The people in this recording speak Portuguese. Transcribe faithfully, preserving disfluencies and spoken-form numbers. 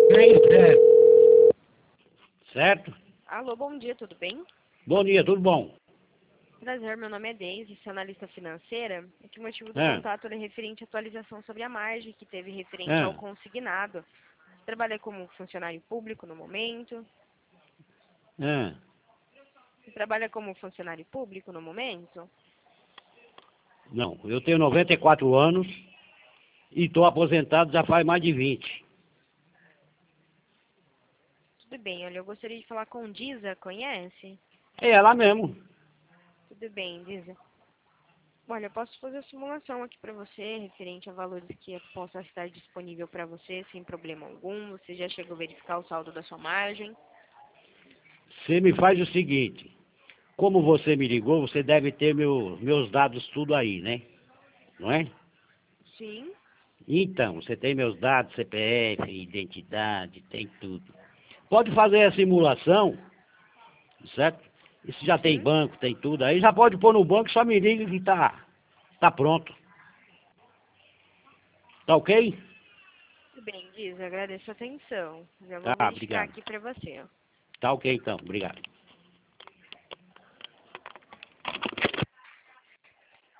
Aí, certo. Certo? Alô, bom dia, tudo bem? Bom dia, tudo bom? Prazer, meu nome é Deise, sou analista financeira. E que o motivo do É, contato é referente à atualização sobre a margem que teve referente ao é, consignado. Trabalha como funcionário público no momento. é. Você trabalha como funcionário público no momento? Não, eu tenho noventa e quatro anos e estou aposentado já faz mais de vinte. Tudo bem, olha, eu gostaria de falar com Diza, conhece? É ela mesmo. Tudo bem, Diza. Olha, eu posso fazer a simulação aqui para você, referente a valores que possa estar disponível para você, sem problema algum. Você já chegou a verificar o saldo da sua margem? Você me faz o seguinte, como você me ligou, você deve ter meu, meus dados tudo aí, né? Não é? Sim. Então, você tem meus dados, C P F, identidade, tem tudo. Pode fazer a simulação, certo? Isso já tem Sim. banco, tem tudo. Aí já pode pôr no banco, só me liga que tá, tá pronto. Tá ok? Tudo bem, Diz, agradeço a atenção. Já vou Tá, verificar obrigado. aqui para você. Ó. Tá ok então, obrigado.